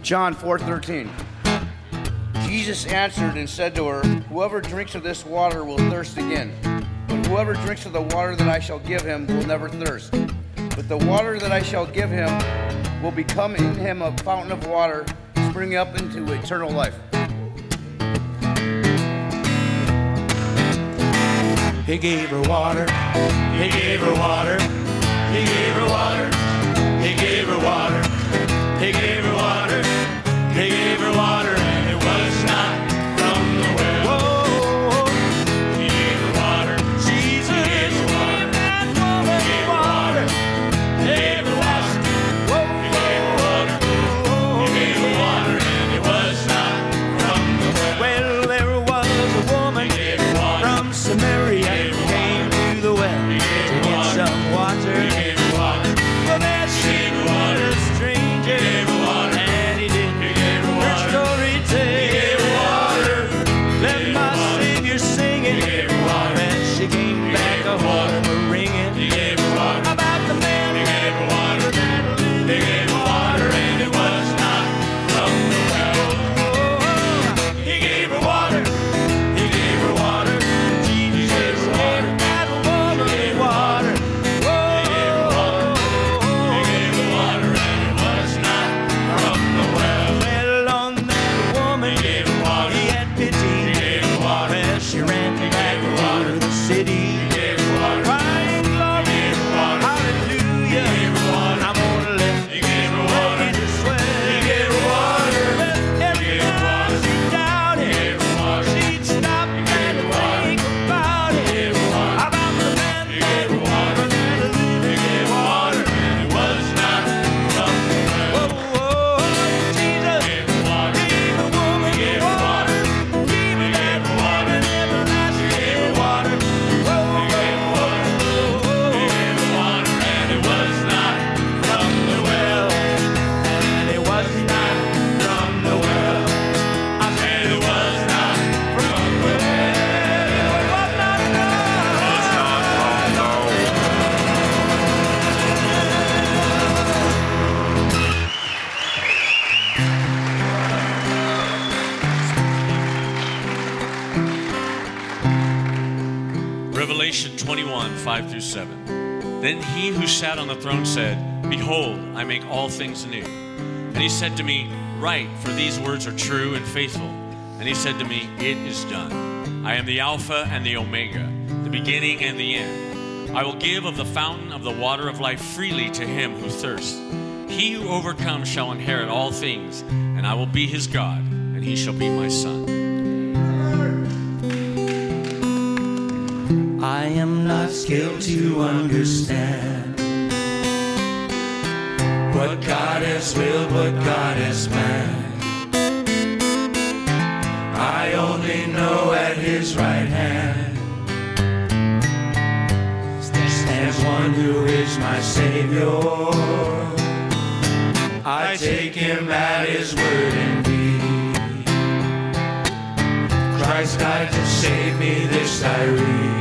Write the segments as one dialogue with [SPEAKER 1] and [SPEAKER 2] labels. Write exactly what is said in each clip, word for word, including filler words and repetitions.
[SPEAKER 1] John four thirteen. Jesus answered and said to her, "Whoever drinks of this water will thirst again. But whoever drinks of the water that I shall give him will never thirst. But the water that I shall give him will become in him a fountain of water, springing up into eternal life."
[SPEAKER 2] He gave her water. He gave her water. He gave her water. He gave her water. He gave her water. He gave her water, and it was not from the well. Whoa. He gave her water. Jesus he gave her water. That woman he gave her water. He gave her water. He gave her water. He gave her water, and it was not from the well. Well, there was a woman from Samaria came to the well to get some water. He gave her water. Well, there she was a stranger, and he didn't her story tell. He gave her water. Let my Savior sing it. And she came back a home ringing. He gave her water. About the man. He gave her water. He gave her water, and it was not from the well. He gave her water. He gave her water. Jesus gave that woman water. He gave her water. He gave her water, and it was not from the well. Well, on that woman, he gave her water. He had pity. He gave her water. Well, she ran back to the city. He gave her water. Crying glory, hallelujah. He gave her water. I'm gonna let he gave her water. He gave her water. Every time she doubted, he gave her water. She'd stop and think about it. He gave her water. About the man he gave her water. He gave her water, and it was not from the well. Whoa, whoa, Jesus gave her water. Gave the woman water. Gave her that water, everlasting water. Whoa, he gave her water. He gave her water, and it was not from the well. And it was not from the well. I said it was not from the well. It was not from the
[SPEAKER 3] Revelation twenty-one, five through seven. Then he who sat on the throne said, "Behold, I make all things new." And he said to me, "Write, for these words are true and faithful." And he said to me, "It is done. I am the Alpha and the Omega, the beginning and the end. I will give of the fountain of the water of life freely to him who thirsts. He who overcomes shall inherit all things, and I will be his God, and he shall be my son."
[SPEAKER 2] I am not skilled to understand what God has willed, what God has planned. I only know at his right hand stands one who is my Savior. I take him at his word indeed. Christ died to save me, this I read.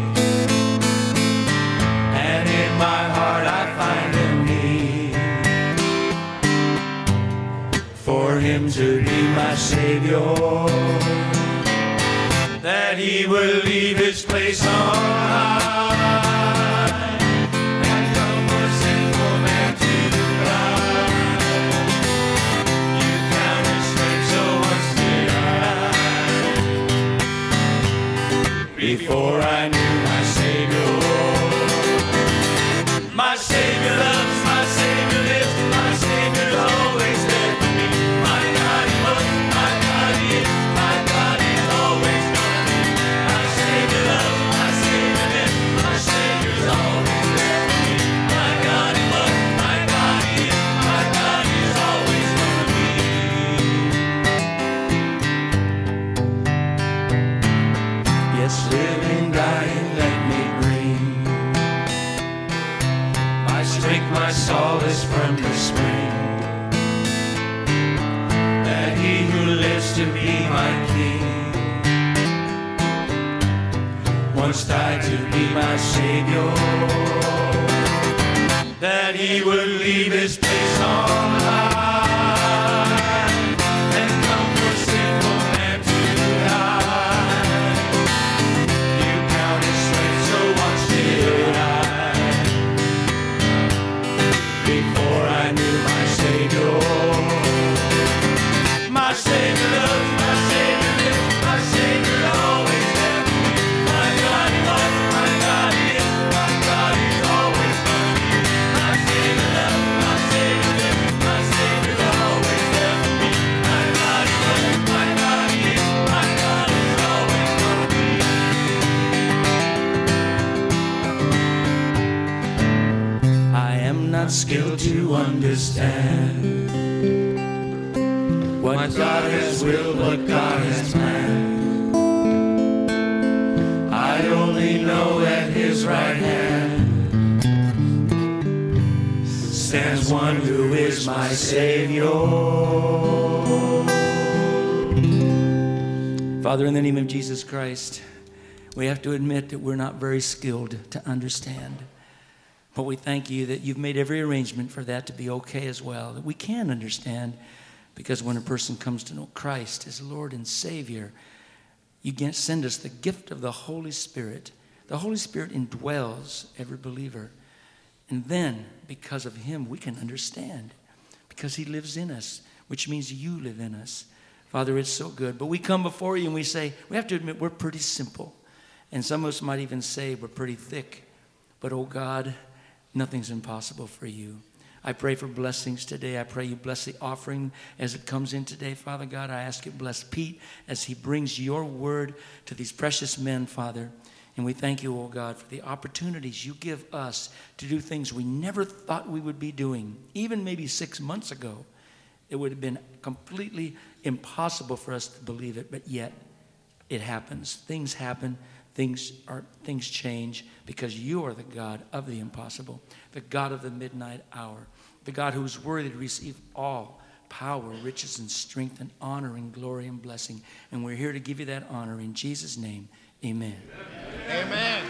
[SPEAKER 2] And in my heart I find a need for him to be my Savior, that he will leave his place on high and come a sinful man to die. You count his strength, so once did I. Before I knew my Savior, my Savior loves, my Savior lives, my Savior's always there for me. My God he was, my God he is, my God he's always gonna be. My Savior loves, my Savior lives, my Savior's always there for me. My God he was, my God he is, my God he's always gonna be. Yes, living, dying, let me breathe. My strength, my solace from the spring, that he who lives to be my King once died to be my Savior, that he would leave his place on high skill to understand what God has willed, what God has planned. I only know at his right hand stands one who is my Savior.
[SPEAKER 4] Father, in the name of Jesus Christ, we have to admit that we're not very skilled to understand. But we thank you that you've made every arrangement for that to be okay as well, that we can understand, because when a person comes to know Christ as Lord and Savior, you can send us the gift of the Holy Spirit. The Holy Spirit indwells every believer. And then, because of him, we can understand, because he lives in us, which means you live in us. Father, it's so good. But we come before you and we say, we have to admit we're pretty simple. And some of us might even say we're pretty thick. But, oh God, nothing's impossible for you. I pray for blessings today. I pray you bless the offering as it comes in today, Father God. I ask you bless Pete as he brings your word to these precious men, Father. And we thank you, oh God, for the opportunities you give us to do things we never thought we would be doing. Even maybe six months ago, it would have been completely impossible for us to believe it, but yet it happens. Things happen. Things are things change because you are the God of the impossible, the God of the midnight hour, the God who is worthy to receive all power, riches, and strength, and honor, and glory, and blessing. And we're here to give you that honor in Jesus' name. Amen.
[SPEAKER 1] Amen.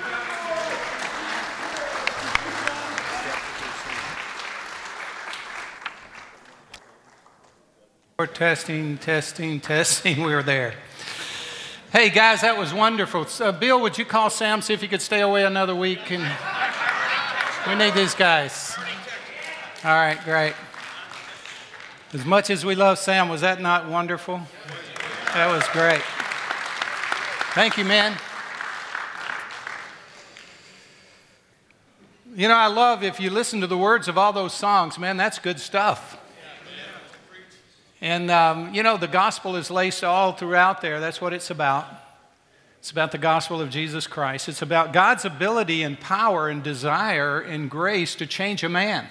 [SPEAKER 5] We're testing, testing, testing. We were there. Hey, guys, that was wonderful. So, Bill, would you call Sam, see if he could stay away another week? And we need these guys. All right, great. As much as we love Sam, was that not wonderful? That was great. Thank you, man. You know, I love if you listen to the words of all those songs, man, that's good stuff. And, um, you know, the gospel is laced all throughout there. That's what it's about. It's about the gospel of Jesus Christ. It's about God's ability and power and desire and grace to change a man.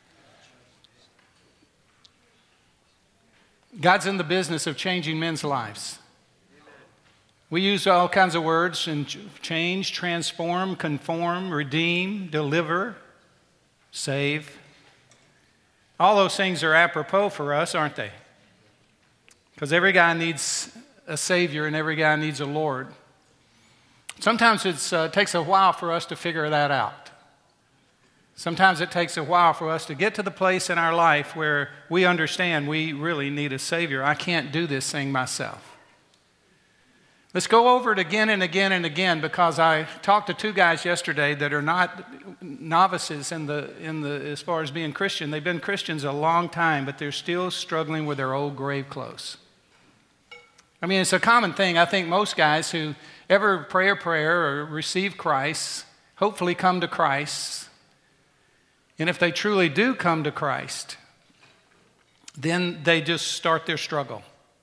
[SPEAKER 5] God's in the business of changing men's lives. We use all kinds of words, and change, transform, conform, redeem, deliver, save. All those things are apropos for us, aren't they? Because every guy needs a Savior and every guy needs a Lord. Sometimes it uh, takes a while for us to figure that out. Sometimes it takes a while for us to get to the place in our life where we understand we really need a Savior. I can't do this thing myself. Let's go over it again and again and again, because I talked to two guys yesterday that are not novices in the, in the, as far as being Christian. They've been Christians a long time, but they're still struggling with their old grave clothes. I mean, it's a common thing. I think most guys who ever pray a prayer or receive Christ hopefully come to Christ. And if they truly do come to Christ, then they just start their struggle.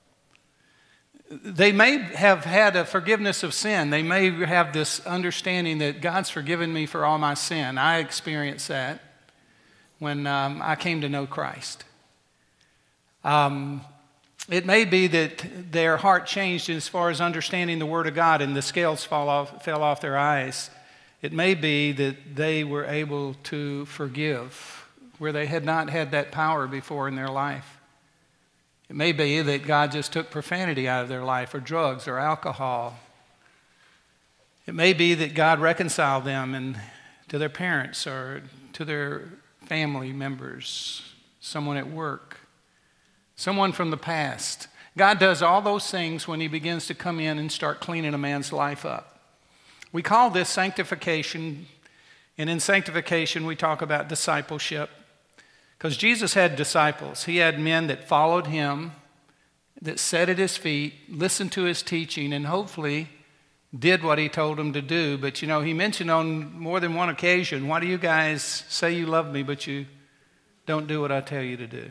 [SPEAKER 5] They may have had a forgiveness of sin. They may have this understanding that God's forgiven me for all my sin. I experienced that when um, I came to know Christ. Um, it may be that their heart changed as far as understanding the Word of God and the scales fall off, fell off their eyes. It may be that they were able to forgive where they had not had that power before in their life. It may be that God just took profanity out of their life, or drugs, or alcohol. It may be that God reconciled them and to their parents or to their family members, someone at work, someone from the past. God does all those things when he begins to come in and start cleaning a man's life up. We call this sanctification, and in sanctification we talk about discipleship. Because Jesus had disciples. He had men that followed him, that sat at his feet, listened to his teaching, and hopefully did what he told them to do. But, you know, he mentioned on more than one occasion, why do you guys say you love me, but you don't do what I tell you to do?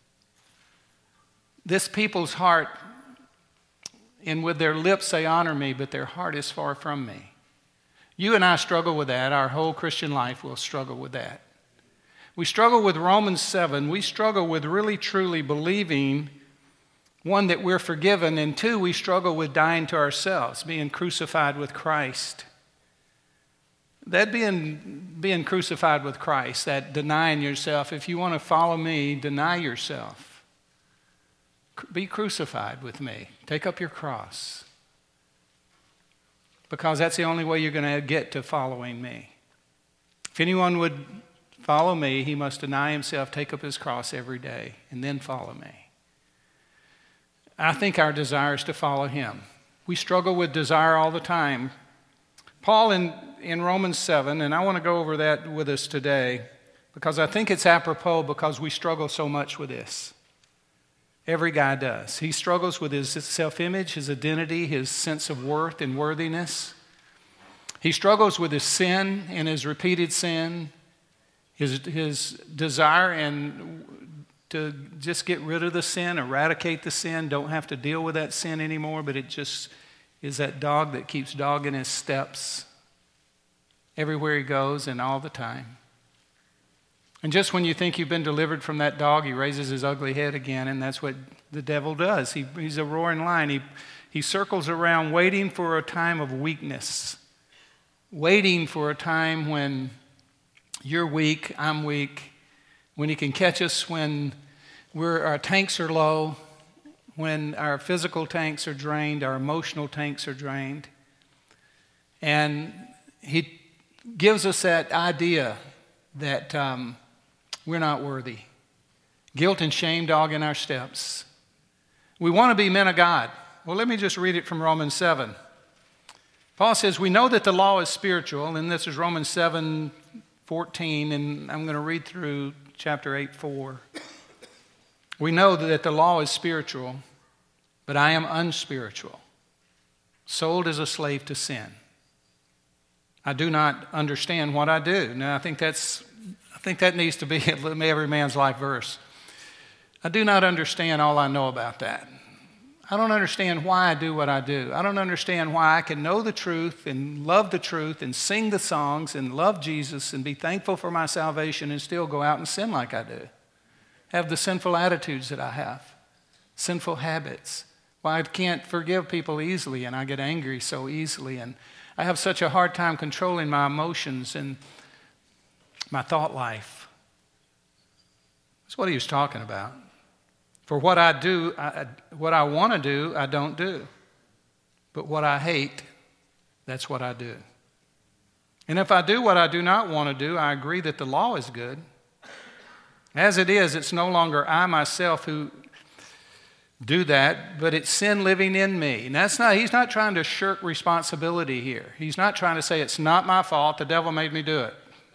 [SPEAKER 5] This people's heart, and with their lips they honor me, but their heart is far from me. You and I struggle with that. Our whole Christian life will struggle with that. We struggle with Romans seven. We struggle with really truly believing, one, that we're forgiven, and two, we struggle with dying to ourselves, being crucified with Christ. That being, being crucified with Christ, that denying yourself, if you want to follow me, deny yourself. Be crucified with me. Take up your cross. Because that's the only way you're going to get to following me. If anyone would follow me, he must deny himself, take up his cross every day, and then follow me. I think our desire is to follow him. We struggle with desire all the time. Paul in, in Romans seven, and I want to go over that with us today, because I think it's apropos because we struggle so much with this. Every guy does. He struggles with his self-image, his identity, his sense of worth and worthiness. He struggles with his sin and his repeated sin, his, his desire and to just get rid of the sin, eradicate the sin, don't have to deal with that sin anymore, but it just is that dog that keeps dogging his steps everywhere he goes and all the time. And just when you think you've been delivered from that dog, he raises his ugly head again, and that's what the devil does. He, he's a roaring lion. He, he circles around waiting for a time of weakness, waiting for a time when you're weak, I'm weak, when he can catch us when we're, our tanks are low, when our physical tanks are drained, our emotional tanks are drained. And he gives us that idea that um, we're not worthy. Guilt and shame dogging our steps. We want to be men of God. Well, let me just read it from Romans seven. Paul says, we know that the law is spiritual, and this is Romans seven fourteen, and I'm going to read through chapter eight four. We know that the law is spiritual, but I am unspiritual, sold as a slave to sin. I do not understand what I do. Now, I think that's, I think that needs to be every man's life verse. I do not understand all I know about that. I don't understand why I do what I do. I don't understand why I can know the truth and love the truth and sing the songs and love Jesus and be thankful for my salvation and still go out and sin like I do. Have the sinful attitudes that I have, sinful habits. Why I can't forgive people easily and I get angry so easily, and I have such a hard time controlling my emotions and my thought life. That's what he was talking about. For what I do, I, what I want to do, I don't do. But what I hate, that's what I do. And if I do what I do not want to do, I agree that the law is good. As it is, it's no longer I myself who do that, but it's sin living in me. And that's not, he's not trying to shirk responsibility here. He's not trying to say it's not my fault, the devil made me do it.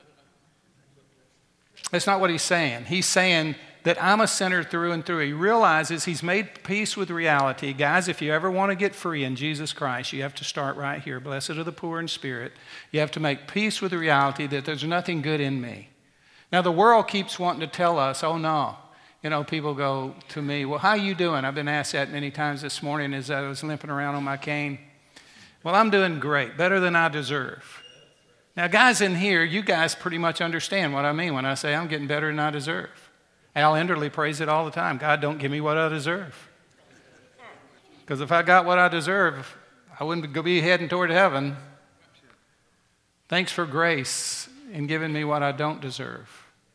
[SPEAKER 5] That's not what he's saying. He's saying that I'm a sinner through and through. He realizes he's made peace with reality. Guys, if you ever want to get free in Jesus Christ, you have to start right here. Blessed are the poor in spirit. You have to make peace with the reality that there's nothing good in me. Now, the world keeps wanting to tell us, oh, no. You know, people go to me, well, how are you doing? I've been asked that many times this morning as I was limping around on my cane. Well, I'm doing great, better than I deserve. Now, guys in here, you guys pretty much understand what I mean when I say I'm getting better than I deserve. Al Enderley prays it all the time. God, don't give me what I deserve. Because if I got what I deserve, I wouldn't be heading toward heaven. Thanks for grace in giving me what I don't deserve.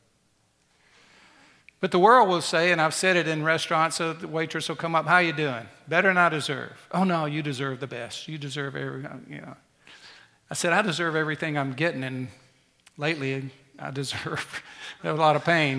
[SPEAKER 5] But the world will say, and I've said it in restaurants, so the waitress will come up, how you doing? Better than I deserve. Oh, no, you deserve the best. You deserve every, you know. I said, I deserve everything I'm getting, and lately I deserve a lot of pain.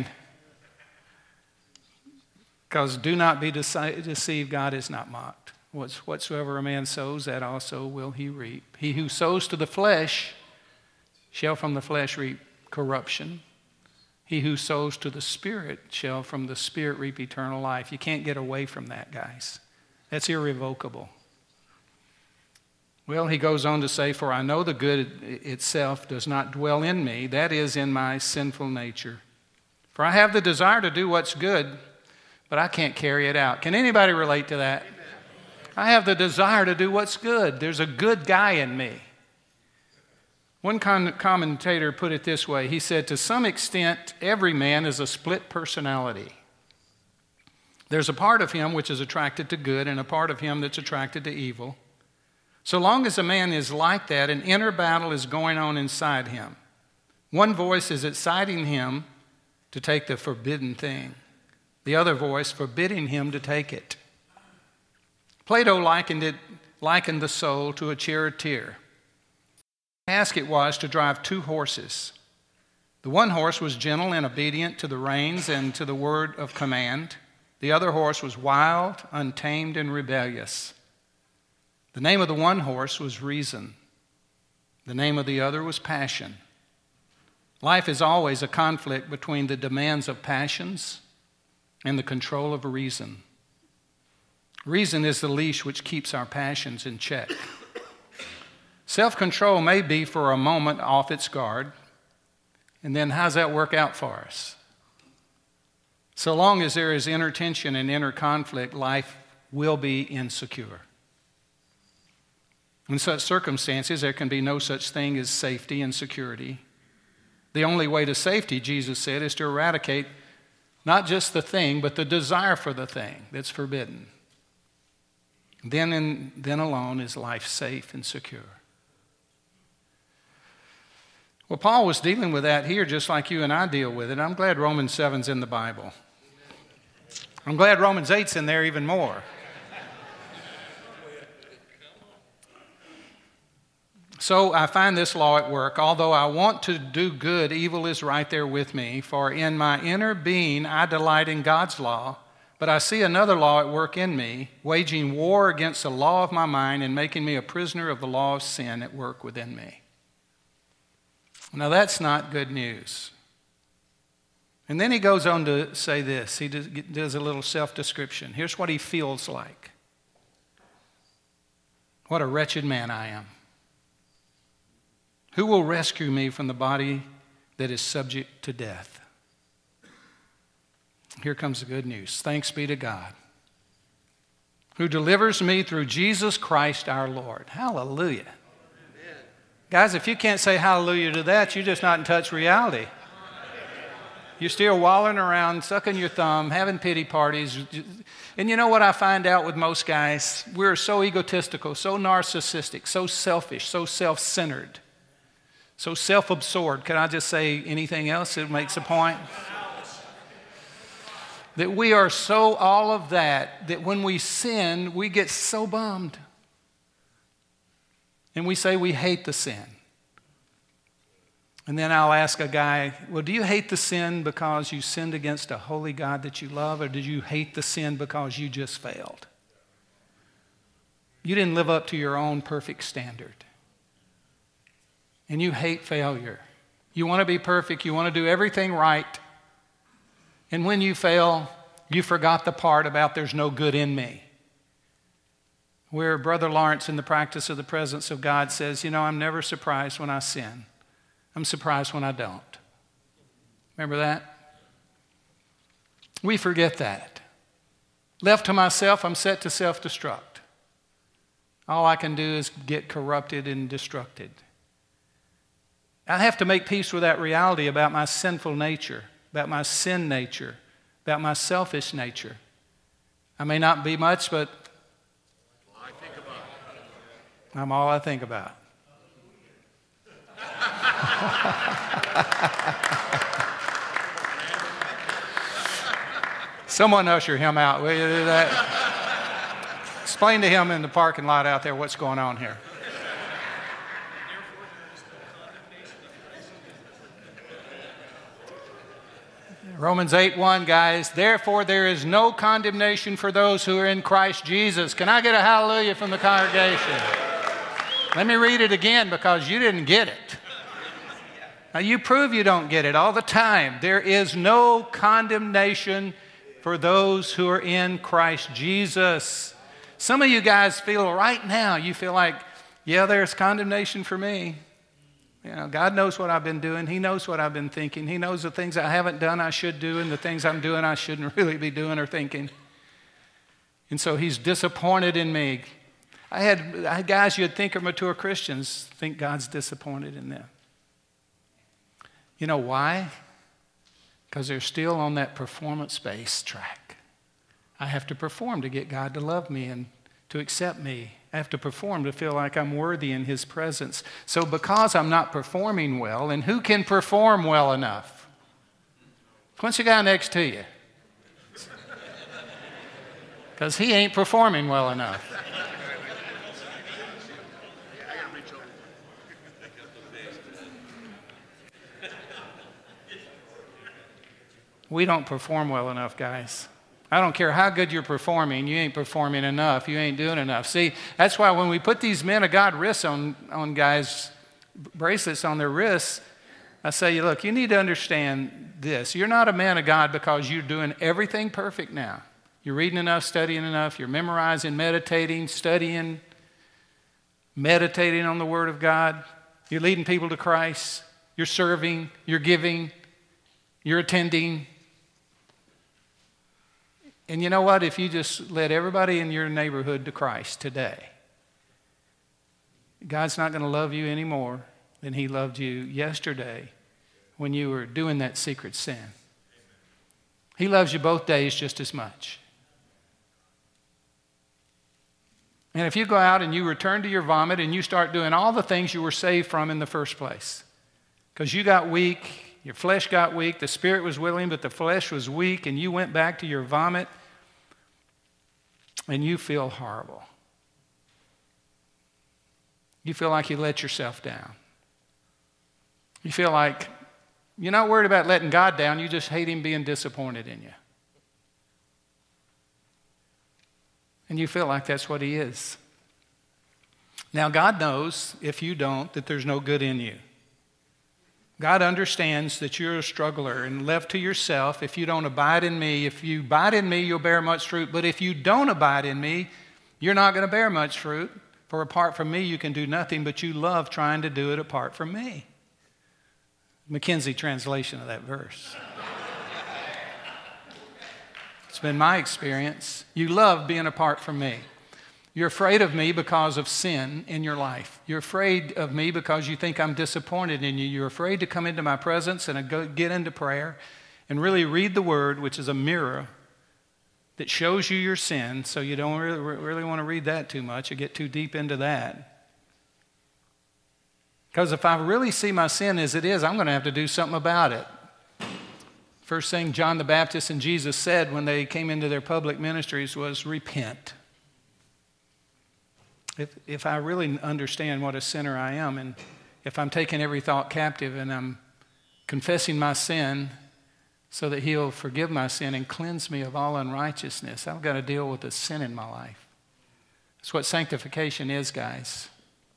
[SPEAKER 5] Because do not be dece- deceived, God is not mocked. Whatsoever a man sows, that also will he reap. He who sows to the flesh shall from the flesh reap corruption. He who sows to the Spirit shall from the Spirit reap eternal life. You can't get away from that, guys. That's irrevocable. Well, he goes on to say, for I know the good itself does not dwell in me, that is, in my sinful nature. For I have the desire to do what's good, but I can't carry it out. Can anybody relate to that? I have the desire to do what's good. There's a good guy in me. One con- commentator put it this way. He said, to some extent, every man is a split personality. There's a part of him which is attracted to good and a part of him that's attracted to evil. So long as a man is like that, an inner battle is going on inside him. One voice is exciting him to take the forbidden thing. The other voice forbidding him to take it. Plato likened it, likened the soul to a charioteer. The task it was to drive two horses. The one horse was gentle and obedient to the reins and to the word of command. The other horse was wild, untamed, and rebellious. The name of the one horse was reason. The name of the other was passion. Life is always a conflict between the demands of passions and the control of reason. Reason is the leash which keeps our passions in check. Self-control may be for a moment off its guard, and then how does that work out for us? So long as there is inner tension and inner conflict, life will be insecure. In such circumstances, there can be no such thing as safety and security. The only way to safety, Jesus said, is to eradicate not just the thing, but the desire for the thing that's forbidden. Then and then alone is life safe and secure. Well, Paul was dealing with that here just like you and I deal with it. I'm glad Romans seven's in the Bible. I'm glad Romans eight's in there even more. So I find this law at work. Although I want to do good, evil is right there with me. For in my inner being I delight in God's law, but I see another law at work in me, waging war against the law of my mind and making me a prisoner of the law of sin at work within me. Now that's not good news. And then he goes on to say this. He does a little self-description. Here's what he feels like. What a wretched man I am. Who will rescue me from the body that is subject to death? Here comes the good news. Thanks be to God, who delivers me through Jesus Christ our Lord. Hallelujah. Amen. Guys, if you can't say hallelujah to that, you're just not in touch with reality. You're still wallowing around, sucking your thumb, having pity parties. And you know what I find out with most guys? We're so egotistical, so narcissistic, so selfish, so self-centered, so self-absorbed. Can I just say anything else that makes a point? That we are so all of that, that when we sin, we get so bummed. And we say we hate the sin. And then I'll ask a guy, well, do you hate the sin because you sinned against a holy God that you love, or did you hate the sin because you just failed? You didn't live up to your own perfect standard. And you hate failure. You want to be perfect. You want to do everything right. And when you fail, you forgot the part about there's no good in me. Where Brother Lawrence in the Practice of the Presence of God says, you know, I'm never surprised when I sin. I'm surprised when I don't. Remember that? We forget that. Left to myself, I'm set to self-destruct. All I can do is get corrupted and destructed. I have to make peace with that reality about my sinful nature, about my sin nature, about my selfish nature. I may not be much, but
[SPEAKER 2] I think about it.
[SPEAKER 5] I'm all I think about. Someone usher him out. Will you do that? Explain to him in the parking lot out there what's going on here. Romans eight one, guys. Therefore, there is no condemnation for those who are in Christ Jesus. Can I get a hallelujah from the congregation? Let me read it again because you didn't get it. Now, you prove you don't get it all the time. There is no condemnation for those who are in Christ Jesus. Some of you guys feel right now, you feel like, yeah, there's condemnation for me. You know, God knows what I've been doing. He knows what I've been thinking. He knows the things I haven't done I should do and the things I'm doing I shouldn't really be doing or thinking. And so he's disappointed in me. I had, I had guys you'd think are mature Christians think God's disappointed in them. You know why? Because they're still on that performance-based track. I have to perform to get God to love me and to accept me. I have to perform to feel like I'm worthy in His presence. So because I'm not performing well, and who can perform well enough? Punch the guy next to you. Because he ain't performing well enough. We don't perform well enough, guys. I don't care how good you're performing, you ain't performing enough, you ain't doing enough. See, that's why when we put these men of God wrists on, on guys, bracelets on their wrists, I say, look, you need to understand this. You're not a man of God because you're doing everything perfect now. You're reading enough, studying enough, you're memorizing, meditating, studying, meditating on the Word of God. You're leading people to Christ. You're serving, you're giving, you're attending. And you know what? If you just led everybody in your neighborhood to Christ today, God's not going to love you any more than He loved you yesterday when you were doing that secret sin. He loves you both days just as much. And if you go out and you return to your vomit and you start doing all the things you were saved from in the first place, because you got weak, your flesh got weak, the spirit was willing, but the flesh was weak, and you went back to your vomit, and you feel horrible. You feel like you let yourself down. You feel like you're not worried about letting God down, you just hate Him being disappointed in you. And you feel like that's what He is. Now, God knows, if you don't, that there's no good in you. God understands that you're a struggler, and left to yourself, if you don't abide in me, if you abide in me, you'll bear much fruit. But if you don't abide in me, you're not going to bear much fruit. For apart from me, you can do nothing, but you love trying to do it apart from me. Mackenzie translation of that verse. It's been my experience. You love being apart from me. You're afraid of me because of sin in your life. You're afraid of me because you think I'm disappointed in you. You're afraid to come into my presence and go get into prayer and really read the Word, which is a mirror that shows you your sin, so you don't really, really want to read that too much or get too deep into that. Because if I really see my sin as it is, I'm going to have to do something about it. First thing John the Baptist and Jesus said when they came into their public ministries was, repent. If, if I really understand what a sinner I am, and if I'm taking every thought captive and I'm confessing my sin so that He'll forgive my sin and cleanse me of all unrighteousness, I've got to deal with the sin in my life. That's what sanctification is, guys.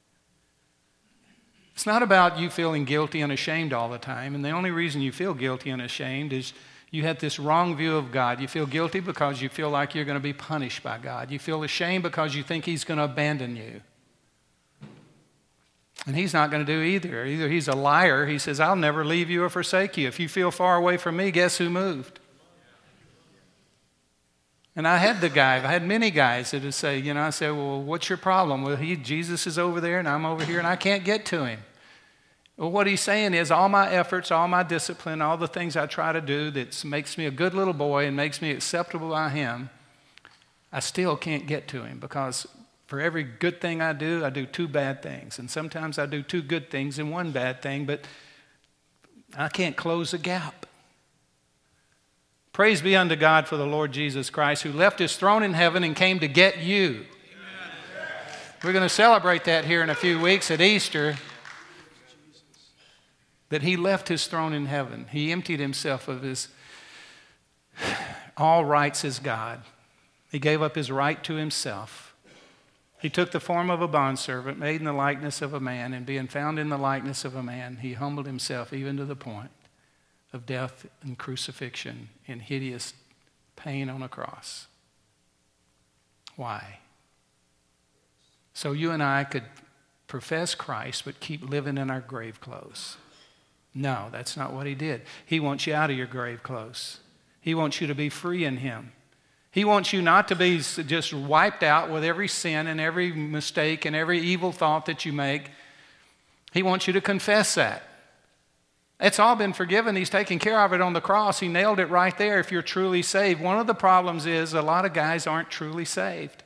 [SPEAKER 5] It's not about you feeling guilty and ashamed all the time, and the only reason you feel guilty and ashamed is you have this wrong view of God. You feel guilty because you feel like you're going to be punished by God. You feel ashamed because you think He's going to abandon you. And He's not going to do either. Either He's a liar. He says, I'll never leave you or forsake you. If you feel far away from me, guess who moved? And I had the guy, I had many guys that would say, you know, I said, well, what's your problem? Well, he, Jesus is over there and I'm over here and I can't get to Him. Well, what he's saying is all my efforts, all my discipline, all the things I try to do that makes me a good little boy and makes me acceptable by Him, I still can't get to Him because for every good thing I do, I do two bad things. And sometimes I do two good things and one bad thing, but I can't close the gap. Praise be unto God for the Lord Jesus Christ, who left His throne in heaven and came to get you. Amen. We're going to celebrate that here in a few weeks at Easter. That He left His throne in heaven. He emptied Himself of His all rights as God. He gave up His right to Himself. He took the form of a bondservant, made in the likeness of a man, and being found in the likeness of a man, He humbled Himself even to the point of death and crucifixion and hideous pain on a cross. Why? So you and I could profess Christ but keep living in our grave clothes. No, that's not what He did. He wants you out of your grave clothes. He wants you to be free in Him. He wants you not to be just wiped out with every sin and every mistake and every evil thought that you make. He wants you to confess that. It's all been forgiven. He's taken care of it on the cross. He nailed it right there if you're truly saved. One of the problems is a lot of guys aren't truly saved.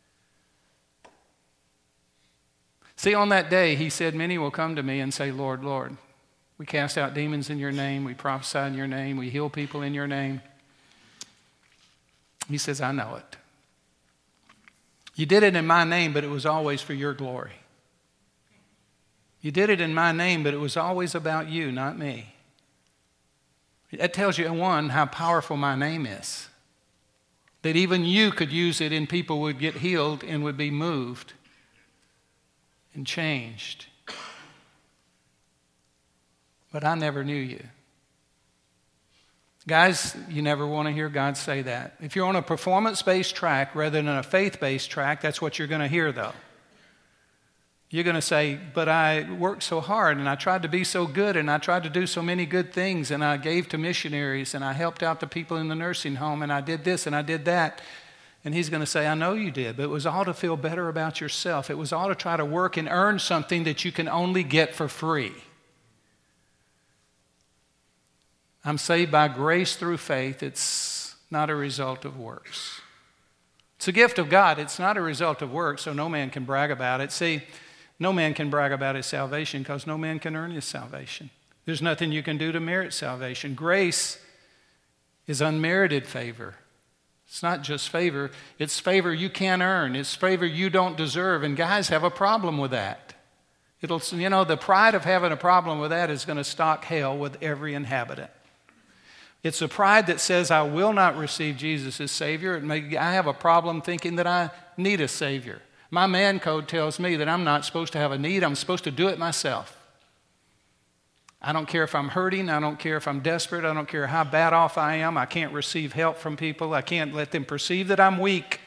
[SPEAKER 5] See, on that day, he said, many will come to me and say, Lord, Lord, we cast out demons in your name. We prophesy in your name. We heal people in your name. He says, I know it. You did it in my name, but it was always for your glory. You did it in my name, but it was always about you, not me. That tells you, one, how powerful my name is. That even you could use it and people would get healed and would be moved and changed. But I never knew you. Guys, you never want to hear God say that. If you're on a performance-based track rather than a faith-based track, that's what you're going to hear, though. You're going to say, but I worked so hard, and I tried to be so good, and I tried to do so many good things, and I gave to missionaries, and I helped out the people in the nursing home, and I did this, and I did that. And he's going to say, I know you did, but it was all to feel better about yourself. It was all to try to work and earn something that you can only get for free. I'm saved by grace through faith. It's not a result of works. It's a gift of God. It's not a result of works, so no man can brag about it. See, no man can brag about his salvation because no man can earn his salvation. There's nothing you can do to merit salvation. Grace is unmerited favor. It's not just favor. It's favor you can't earn. It's favor you don't deserve. And guys have a problem with that. It'll, you know, the pride of having a problem with that is going to stock hell with every inhabitant. It's a pride that says, I will not receive Jesus as Savior. It may, I have a problem thinking that I need a Savior. My man code tells me that I'm not supposed to have a need. I'm supposed to do it myself. I don't care if I'm hurting. I don't care if I'm desperate. I don't care how bad off I am. I can't receive help from people. I can't let them perceive that I'm weak.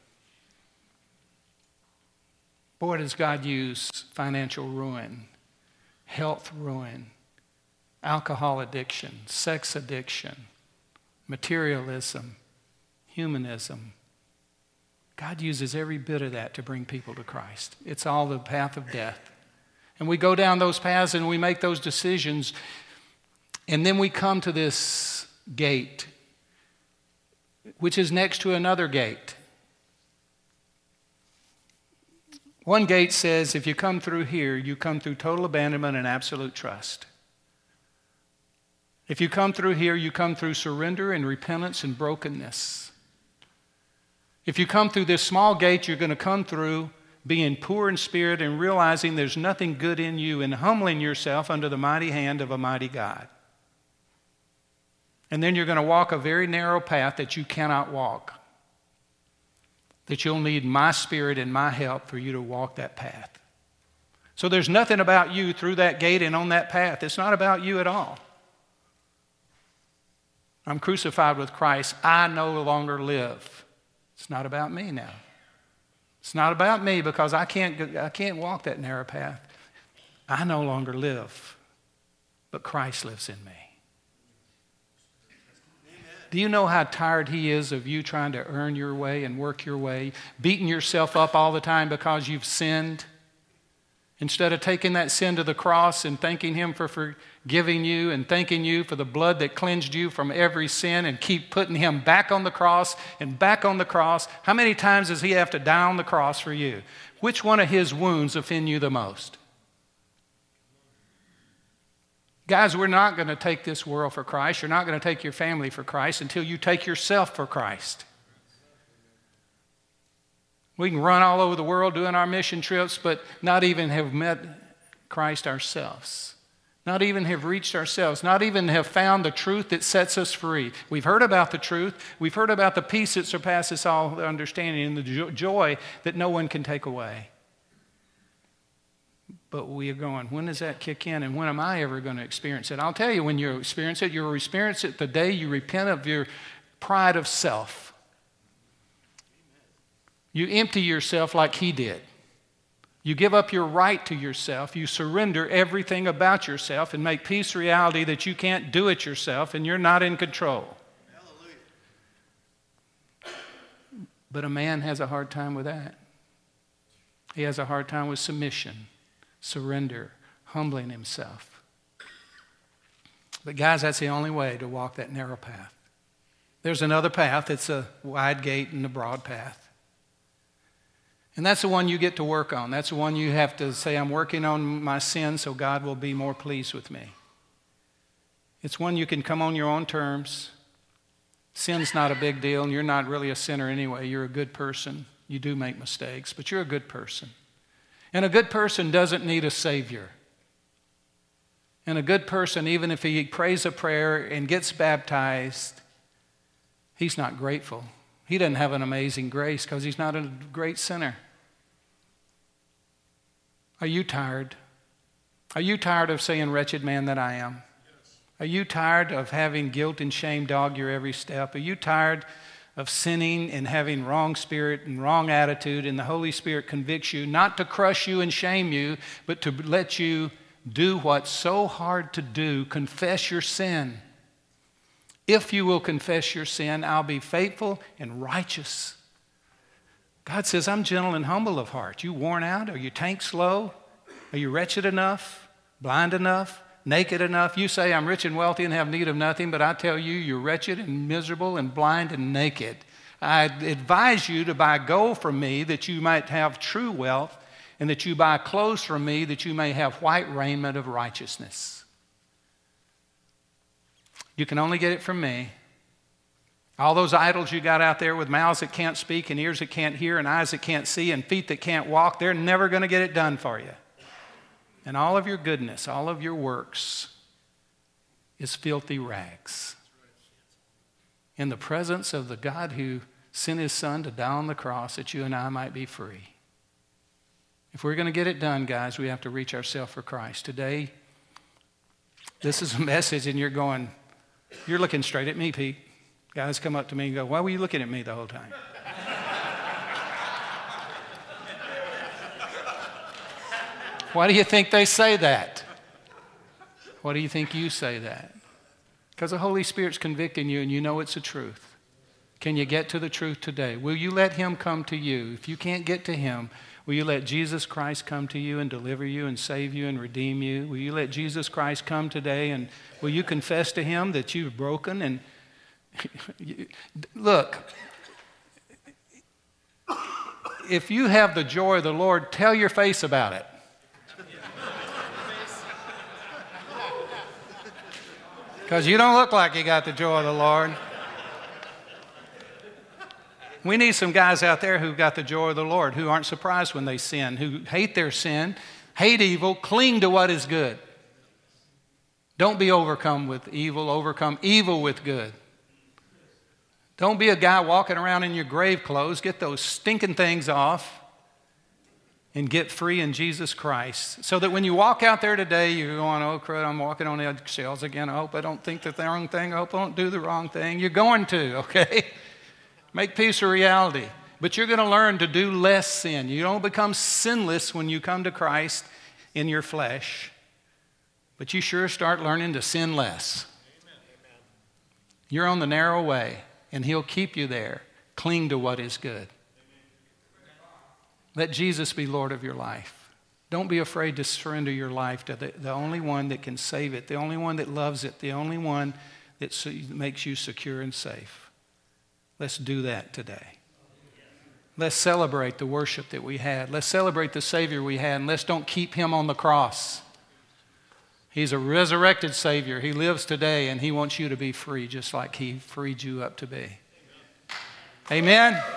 [SPEAKER 5] Boy, does God use financial ruin, health ruin, alcohol addiction, sex addiction, materialism, humanism. God uses every bit of that to bring people to Christ. It's all the path of death. And we go down those paths and we make those decisions. And then we come to this gate, which is next to another gate. One gate says, if you come through here, you come through total abandonment and absolute trust. If you come through here, you come through surrender and repentance and brokenness. If you come through this small gate, you're going to come through being poor in spirit and realizing there's nothing good in you and humbling yourself under the mighty hand of a mighty God. And then you're going to walk a very narrow path that you cannot walk. That you'll need my spirit and my help for you to walk that path. So there's nothing about you through that gate and on that path. It's not about you at all. I'm crucified with Christ. I no longer live. It's not about me now. It's not about me because I can't, I can't walk that narrow path. I no longer live, but Christ lives in me. Amen. Do you know how tired he is of you trying to earn your way and work your way, beating yourself up all the time because you've sinned? Instead of taking that sin to the cross and thanking him for forgiving you and thanking you for the blood that cleansed you from every sin and keep putting him back on the cross and back on the cross. How many times does he have to die on the cross for you? Which one of his wounds offend you the most? Guys, we're not going to take this world for Christ. You're not going to take your family for Christ until you take yourself for Christ. We can run all over the world doing our mission trips, but not even have met Christ ourselves. Not even have reached ourselves. Not even have found the truth that sets us free. We've heard about the truth. We've heard about the peace that surpasses all understanding and the joy that no one can take away. But we are going, when does that kick in and when am I ever going to experience it? I'll tell you when you experience it. You'll experience it the day you repent of your pride of self. You empty yourself like he did. You give up your right to yourself. You surrender everything about yourself and make peace reality that you can't do it yourself and you're not in control. Hallelujah. But a man has a hard time with that. He has a hard time with submission, surrender, humbling himself. But guys, that's the only way to walk that narrow path. There's another path. It's a wide gate and a broad path. And that's the one you get to work on. That's the one you have to say, I'm working on my sin so God will be more pleased with me. It's one you can come on your own terms. Sin's not a big deal, and you're not really a sinner anyway. You're a good person. You do make mistakes, but you're a good person. And a good person doesn't need a Savior. And a good person, even if he prays a prayer and gets baptized, he's not grateful. He doesn't have an amazing grace because he's not a great sinner. Are you tired? Are you tired of saying, wretched man that I am? Yes. Are you tired of having guilt and shame dog your every step? Are you tired of sinning and having wrong spirit and wrong attitude, and the Holy Spirit convicts you not to crush you and shame you, but to let you do what's so hard to do, confess your sin. If you will confess your sin, I'll be faithful and righteous. God says, I'm gentle and humble of heart. You worn out? Are your tank slow? Are you wretched enough? Blind enough? Naked enough? You say, I'm rich and wealthy and have need of nothing, but I tell you, you're wretched and miserable and blind and naked. I advise you to buy gold from me that you might have true wealth, and that you buy clothes from me that you may have white raiment of righteousness. You can only get it from me. All those idols you got out there with mouths that can't speak and ears that can't hear and eyes that can't see and feet that can't walk, they're never going to get it done for you. And all of your goodness, all of your works is filthy rags. In the presence of the God who sent his Son to die on the cross that you and I might be free. If we're going to get it done, guys, we have to reach ourselves for Christ. Today, this is a message and you're going, you're looking straight at me, Pete. Guys come up to me and go, why were you looking at me the whole time? Why do you think they say that? Why do you think you say that? Because the Holy Spirit's convicting you and you know it's the truth. Can you get to the truth today? Will you let him come to you? If you can't get to him, will you let Jesus Christ come to you and deliver you and save you and redeem you? Will you let Jesus Christ come today and will you confess to him that you've broken and look, if you have the joy of the Lord, tell your face about it. Because you don't look like you got the joy of the Lord. We need some guys out there who've got the joy of the Lord, who aren't surprised when they sin, who hate their sin, hate evil, cling to what is good. Don't be overcome with evil, overcome evil with good. Don't be a guy walking around in your grave clothes. Get those stinking things off and get free in Jesus Christ. So that when you walk out there today, you're going, oh, crud, I'm walking on eggshells again. I hope I don't think the wrong thing. I hope I don't do the wrong thing. You're going to, okay? Make peace a reality. But you're going to learn to do less sin. You don't become sinless when you come to Christ in your flesh. But you sure start learning to sin less. Amen. You're on the narrow way. And he'll keep you there. Cling to what is good. Let Jesus be Lord of your life. Don't be afraid to surrender your life to the, the only one that can save it, the only one that loves it, the only one that makes you secure and safe. Let's do that today. Let's celebrate the worship that we had. Let's celebrate the Savior we had, and let's don't keep him on the cross. He's a resurrected Savior. He lives today, and he wants you to be free just like he freed you up to be. Amen? Amen?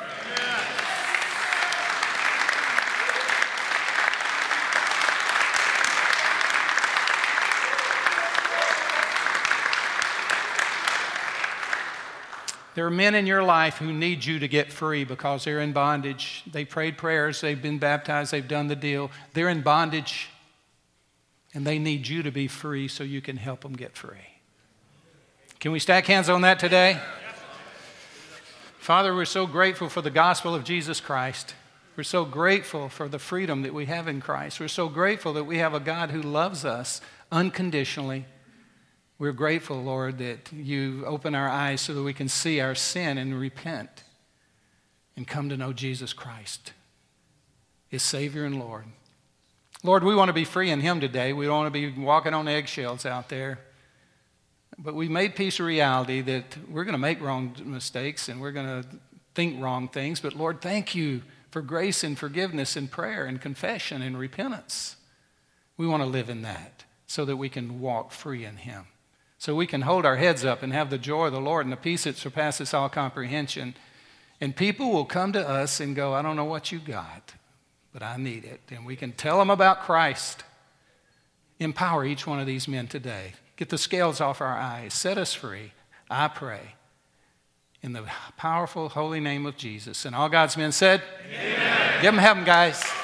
[SPEAKER 5] There are men in your life who need you to get free because they're in bondage. They prayed prayers, they've been baptized, they've done the deal. They're in bondage. And they need you to be free so you can help them get free. Can we stack hands on that today? Father, we're so grateful for the gospel of Jesus Christ. We're so grateful for the freedom that we have in Christ. We're so grateful that we have a God who loves us unconditionally. We're grateful, Lord, that you open our eyes so that we can see our sin and repent and come to know Jesus Christ, his Savior and Lord. Lord, we want to be free in him today. We don't want to be walking on eggshells out there. But we made peace with reality that we're going to make wrong mistakes and we're going to think wrong things. But Lord, thank you for grace and forgiveness and prayer and confession and repentance. We want to live in that so that we can walk free in him. So we can hold our heads up and have the joy of the Lord and the peace that surpasses all comprehension. And people will come to us and go, I don't know what you got, but I need it. And we can tell them about Christ. Empower each one of these men today. Get the scales off our eyes. Set us free. I pray. In the powerful, holy name of Jesus. And all God's men said, amen. Give them heaven, guys.